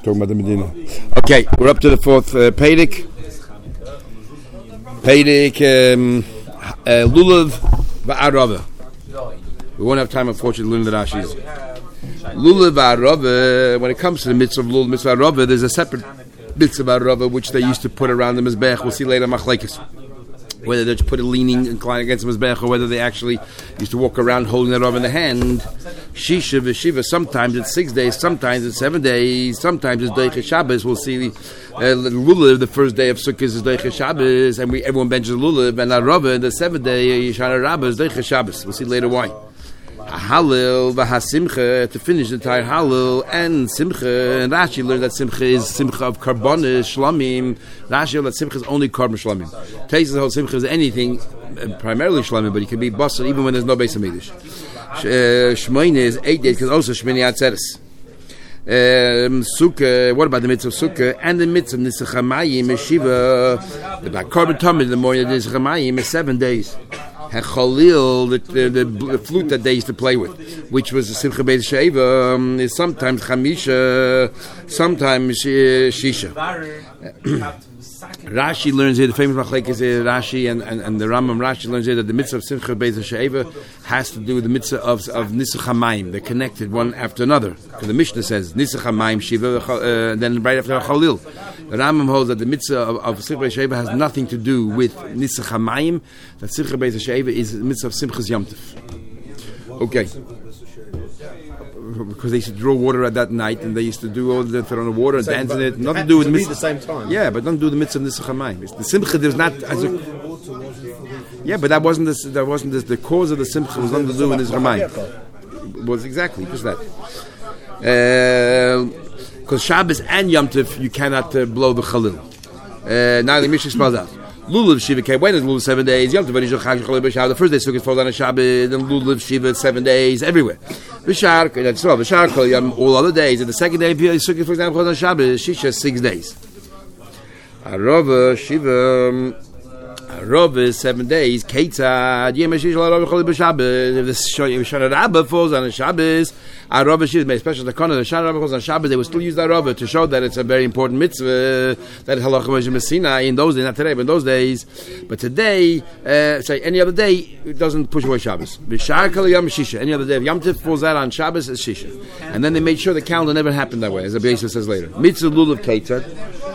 talking about the Medina. Okay, we're up to the fourth Pedic. Lulav va'arava. We won't have time, unfortunately, to learn the Rashi's. Lulav va'arava, when it comes to the mitzvah of Lulav, mitzvah va'arava, there's a separate mitzvah va'arava which they used to put around the Mizbech. We'll see later, machlekes. Whether they just put it leaning, inclined against the Mizbech, or whether they actually used to walk around holding it over in the hand. Shisha v'shiva, sometimes it's 6 days, sometimes it's 7 days, sometimes it's Doiche Shabbos. We'll see Lulav, the first day of Sukkot is Doiche Shabbos, and everyone benches Lulav, and Arava, the 7th day, Yishana Rabbah, is Doiche Shabbos. We'll see later why. Halil v'hasimcha, to finish the entire Halil and Simcha. And Rashi learned that Simcha is Simcha of Karbonis, Shlamim. Rashi learned that Simcha is only Karbon Shlamim. Taste the whole Simcha is anything, primarily Shlamim, but it can be Basar even when there's no Beis HaMikdash. Shmoyne is 8 days, because also Shmini Atzeres. Sukkah, what about the mitzvah of Sukkah? And the mitzvah of Nisach HaMayim is Shiva. About Karban Tamid in the morning of Nisach HaMayim is 7 days. Chalil, the flute that they used to play with, which was the Simcha Beis Sheva, is sometimes Chamisha, sometimes Shisha. Rashi learns here, the famous machlekes is Rashi and the Rambam. Rashi learns here that the mitzvah of Simcha Beis Sheva has to do with the mitzvah of Nisach HaMayim. They're connected one after another. Because the Mishnah says Nisach HaMayim Shiva, then right after Chalil. The Rambam holds that the mitzvah of Simcha Beis Sheva has nothing to do with Nisach HaMayim. That Simcha Beis Sheva is the mitzvah of Simchas Yom Tov. Okay. Because they used to draw water at that night, and they used to do all the throw on the water and dance in it. Nothing to do with mitzvah. At the same time. Yeah, but nothing to do with the mitzvah of Nisach HaMayim. The Simcha, there's not. Yeah, but that wasn't the cause of the Simcha. Was nothing to do with Nisach HaMayim. It was exactly just that. Because Shabbos and Yom Tov, you cannot blow the Chalil. Now the Mishnah spells out. Lulav Shiva came. When is Lulav 7 days? Yom Tov the first day Sukkot falls on a Shabbos, then Lulav Shiva 7 days everywhere. V'shar, that's well. V'shar all other days. And the second day Sukkot, for example, falls on Shabbos, Shisha 6 days. Arava Shiva. Arava 7 days. Ketzad Yom Shisha Arava Choli b'Shabbos. If the Shana Rabbah falls on a Shabbos, Arava Shiva made special. The Kohen, the Shana Rabbah falls on Shabbos, they would still use the Arava to show that it's a very important mitzvah. That Halacha Messina in those days, not today, but in those days. But today, say any other day, it doesn't push away Shabbos. V'shar Kol Yom Shisha. Any other day, if Yom Tov falls out on Shabbos, it's Shisha. And then they made sure the calendar never happened that way, as the Beis says later. Mitzvah Lulav Ketzad.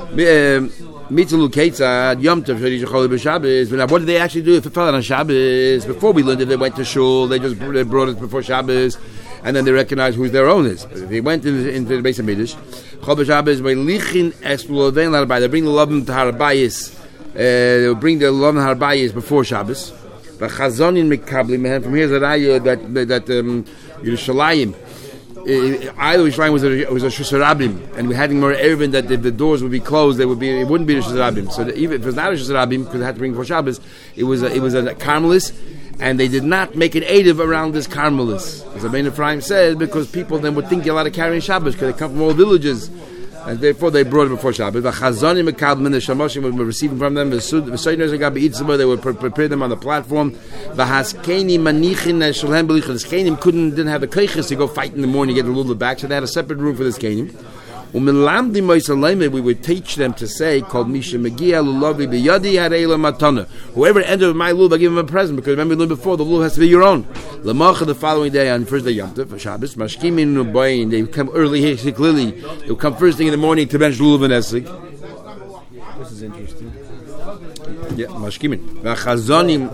Mitzvah Ketzad Yom Tov Shadish Choli b'Shabbos. But now, what did they actually do if it fell on Shabbos? Before we learned, if they went to shul, they just brought it before Shabbos, and then they recognized who their own is. But if they went into the Beis HaMikdash, Chol b'Shabbos by lichin explodein l'harbayis. They bring the lovim to harbayis. They will bring the lovim to harbayis before Shabbos. But chazonin mikabli mehem. From here is a raya that Yerushalayim. Either Yerushalayim was a Shusarabim, and we had more Erevin that if the doors would be closed, it wouldn't be a Shusarabim. So even if it was not a Shusarabim, because they had to bring for Shabbos, it was a Carmelis, and they did not make an Eidiv around this Carmelis. As Rabbeinu Ephraim said, because people then would think you're allowed to carry in Shabbos, because they come from all villages, and therefore they brought it before Shabbos. The Chazonim Mekablim, the Shamoshim were receiving from them, the Seidners and Gabi Itzvah, they would prepare them on the platform. The Haskeni Manichin and Shalhem Belich, the Skenim didn't have the Keiches to go fight in the morning to get a little bit back, so they had a separate room for the Skenim. We would teach them to say, called Misha Megia Lulavi Biyadi Harela Matana. Whoever entered my lulav, I give him a present, because remember we learned before, the lulav has to be your own. Lamacha the following day, on first day Yom Tov, Shabbos, Mashkimin Nubayin, they come early here, clearly, they'll come first thing in the morning to bench lulav and esig. This is interesting. Yeah, Mashkimin. Chazonim.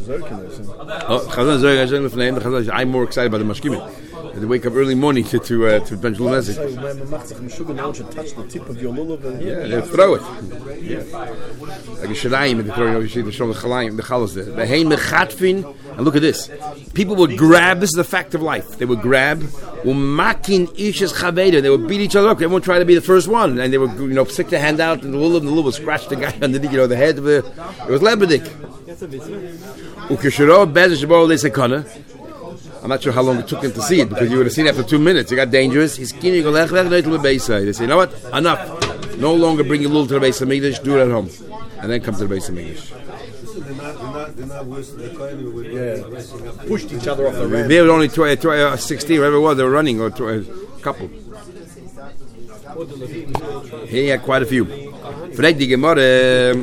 Chazonim, I'm more excited about the Mashkimin. They wake up early morning to bench lulav esig. Touch the tip of your lulav and they throw it. Yeah. Like a shadayim, and they throw it. You see the shom, the chalos there. The hey mechatfin, and look at this. People would grab. This is a fact of life. They would grab. Umakin ishes chaveda. They would beat each other up. Everyone tried to be the first one, and they would stick their hand out, and the lulav would scratch the guy underneath. The head of it. It was lebedik. Ukeshiro bezesh bol lesekana. I'm not sure how long it took him to see it, because you would have seen it after 2 minutes. It got dangerous. They say, you know what? Enough. No longer bring your lulav to the Beis HaMikdash. Do it at home, and then come to the Beis HaMikdash. They're not worse than the Kohen with pushed each other off the ramp. They were only 16, whatever it was. They were running, or a couple. He had quite a few. Frag die Gemara,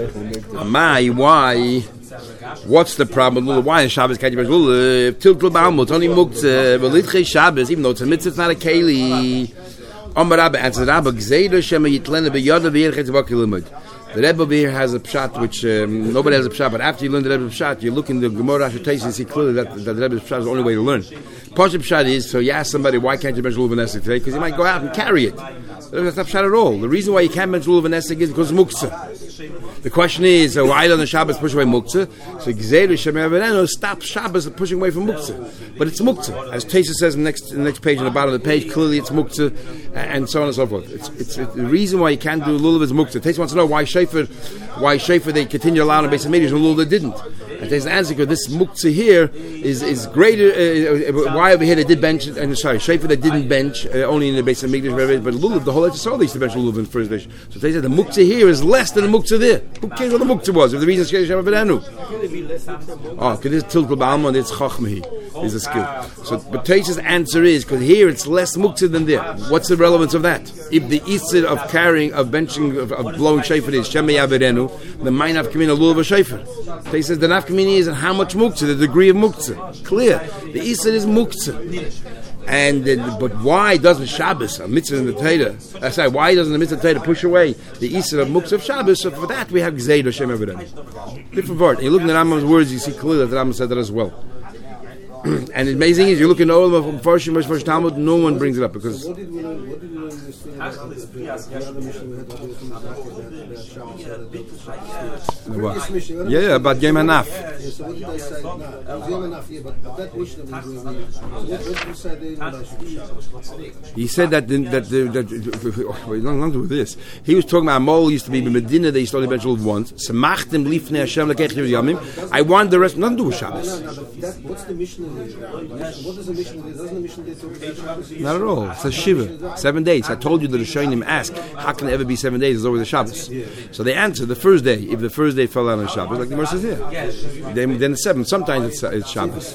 why? What's the problem with lulav? Why in Shabbos can't you bench lulav? Tiltul ba'almut, it's only muktzah. V'litchei Shabbos, even though it's a mitzvah, it's not a keli. Amar Rabba answered, Rabba, gzeira shema yitlena b'yada v'yirchetz v'akilimud. The Rebbe over here has a pshat which nobody has a pshat, but after you learn the Rebbe's pshat, you look in the Gemara Asher and see clearly that the Rebbe's pshat is the only way to learn. Pashup pshat is, so you ask somebody, why can't you bench lulav v'nesek today? Because you might go out and carry it. That's not pshat at all. The reason why you can't bench lulav v'nesek is because muktzah. The question is, why on the Shabbos push away muktzah? So Gzeira Shemei Averenu stops Shabbos pushing away from muktzah. But it's muktzah. As Taisa says in the next page, on the bottom of the page, clearly it's muktzah, and so on and so forth. It's the reason why you can't do lulav is muktzah. Taisa wants to know why Shefer they continue allowing the base of medias and lulav didn't. And Taisa answers, because this muktzah here is greater, why over here they did bench, Shefer they didn't bench, only in the base of medias, but lulav, the whole Etzisol they used to bench lulav in the first day. So Taisa said, the muktzah here is less than the muktzah there. Who cares what the muktzah was? If the reason is Shem Averenu. Oh, because it's Tiltul Ba'alma and it's Chachmahi is a skill. So, but Taisa's answer is, because here it's less muktzah than there. What's the relevance of that? If the Isser of carrying, of benching, of blowing Shefer is Shem Averenu, the might have come in a lulav Shefer. Taisa says the nafkamini is and how much muktzah, the degree of muktzah. Clear. The Isser is muktzah. And but why doesn't Shabbos, a mitzvah in the Torah, why doesn't the mitzvah Torah push away the Isser of muktzah of Shabbos? So for that we have Gzeira Shem Averenu. Different word. And you look at the Rambam's words, you see clearly that the Rambam said that as well. And the amazing is, you look in all of Mepharshim Talmud, no one brings it up because. What did we learn Yeah, about Yom HaNaf. So what did I say? Yom HaNaf, yeah, but that Mishnah we what did you say there? He said that long to do this. He was talking about Mol used to be in Medina, they used to only bench lulav once. Samachtim lifnei Hashem lekech yamim. I want the rest, nothing to do with Shabbos. What's the Mishnah? What is the Mishnah? Doesn't the Mishnah say not at all. It says Shiva, 7 days. I told you that the Rishonim ask, how can it ever be 7 days? It's always the Shabbos. So they answer the first day. If the first day fell out on Shabbos, like the Gemara says here, then the 7th. Sometimes it's Shabbos.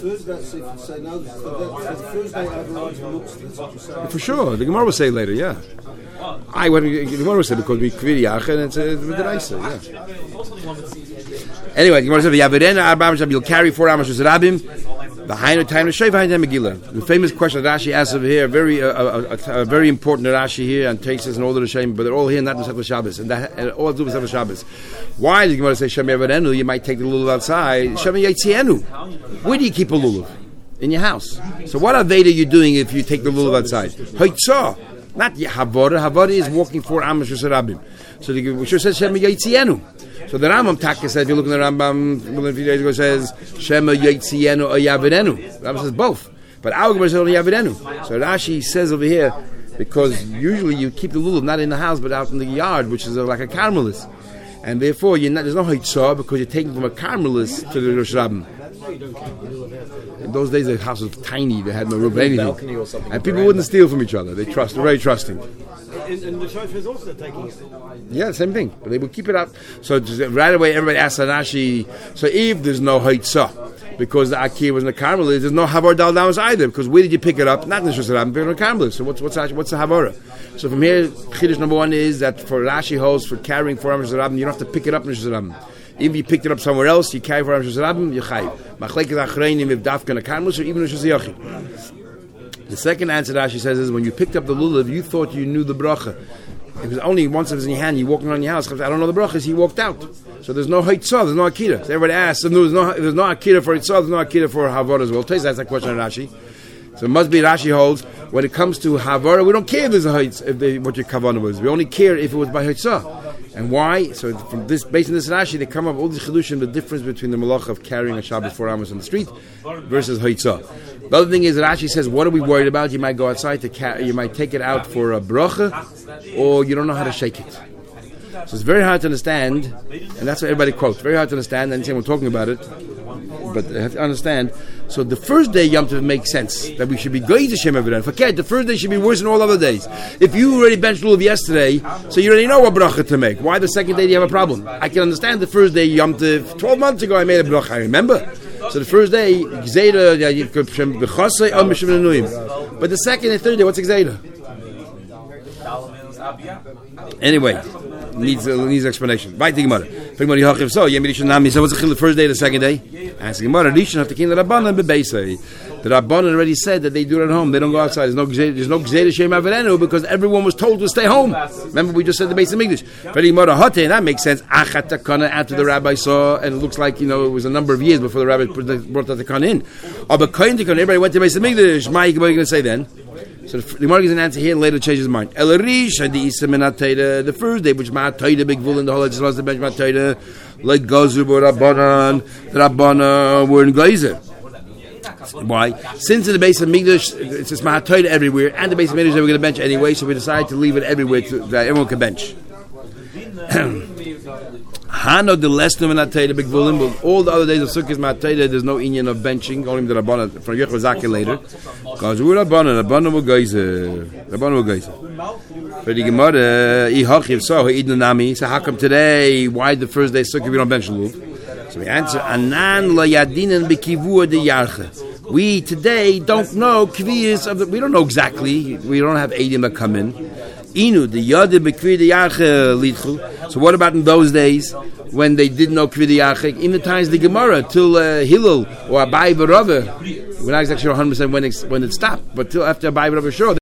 For sure, the Gemara will say later. Yeah. The Gemara will say because we kviri yach and it's Midiraisa. Yeah. Anyway, the Gemara says you'll carry 4 Amos Rabim. The famous question that Rashi asks over here, a very important Rashi here, and takes us in all the Rishonim, but they're all here not in Masechta Shabbos, and all do Masechta Shabbos. Why did the Gemara say Shemei Averenu? You might take the lulav outside. Shemei Yitzienu. Where do you keep a lulav? In your house. So what Aveda are you doing if you take the lulav outside? Hoitzah, not Havara. Havara is walking 4 Amos Rabim. So the Gemara says Shemei Yitzienu. So the Rambam Taka says, if you look at the Rambam, a few days ago, says Shema Yitzienu or Yavidenu. The Rambam says both, but our Gemara says only Yavidenu. So Rashi says over here, because usually you keep the lulav not in the house but out in the yard, which is like a Carmelis, and therefore there's no Hitzah because you're taking from a Carmelis to the Rosh Rabbim. In those days, the house was tiny; they had no roof, anything, and people wouldn't steal from each other. They're very trusting. And the chauffeur is also taking it. Yeah, same thing. But they would keep it out. So right away, everybody asks Rashi. So if there's no Haitzah, because the Akir was in the Carmelis, there's no Havar Dal Downs either. Because where did you pick it up? Not in the Shusarabim, but in the Carmelis. So what's the Havara? So from here, Chiddush number 1 is that for Rashi holds for carrying 4 Amos Shusarabim, you don't have to pick it up in the Shusarabim. If you picked it up somewhere else, you carry 4 Amos Shusarabim, you chayiv. Machlekes Achreinim if Dafka in the Carmelis or even in the Shusayachim. The second answer that Rashi says is when you picked up the lulav, you thought you knew the bracha. It was only once it was in your hand, you're walking around your house. I don't know the brachas, he walked out. So there's no haitzah, there's no akira. So everybody asks, there's no akira for haitzah, there's no akira for havara as well. That's that question of Rashi. So it must be Rashi holds, when it comes to havara, we don't care if there's a haitzah, what your kavanah was. We only care if it was by haitzah. And why? So from this, based on this Rashi, they come up all the chidushim, the difference between the malach of carrying a Shabbos 4 Amos on the street versus haitzah. The other thing is that Rashi says, what are we worried about? You might go outside to you might take it out for a bracha, or you don't know how to shake it. So it's very hard to understand, and that's what everybody quotes. Very hard to understand, and we're talking about it, but they have to understand. So the first day Yom Tov makes sense that we should be going to Shem Averenu. Forget the first day should be worse than all other days. If you already benched lulav yesterday, so you already know what bracha to make. Why the second day do you have a problem? I can understand the first day Yom Tov. 12 months ago I made a bracha. I remember. So the first day Gzeira, but the second and third day, what's Gzeira? Anyway, needs explanation. Right, the Gemara. So, what's the chiluk? First day, the second day? Ask the Gemara. Rishon have to kill the Rabbanan bebeisei. The Rabbanan already said that they do it at home. They don't go outside. There's no gzeda shem averenu because everyone was told to stay home. Remember, we just said the Beis Hamikdash. For the Gemara hate, and that makes sense. Achat takana after the rabbi saw, and it looks like it was a number of years before the rabbi brought the takana in. But everybody went to Beis Hamikdash. What are you going to say then? So the Gemara gives an answer here and later changes his mind. The first day, which Ma'atayda, big bull in the whole legislation, the bench Ma'atayda, like Gazub or Rabbanan, the Rabbanan were in Geyser. Why? Since in the Beis Hamikdash, it's just Ma'atayda everywhere, and the Beis Hamikdash they were going to bench anyway, so we decided to leave it everywhere so that everyone can bench. Hano the lesson of Ma'atayda, big bull in, but all the other days of Sukkot Ma'atayda, there's no inyan of benching, only the Rabbanan, from Yechozaki later. Because we're Rabbanan will Geyser. Rabbanan will Geyser. For the Gemara, so how come today, why the first day Sukkot we don't bench Luv? So we answer, Anan la yadinan b'kivua de yarcha. We today don't know kviyas of we don't know exactly. We don't have Eidim that come in. Inu the yad b'kivua de yarcha lidchu. So what about in those days when they didn't know kviyah de yarcha? In the times of the Gemara till Hillel or Abai Barava, we're not exactly sure 100% when it stopped, but till after Abai Barava sure.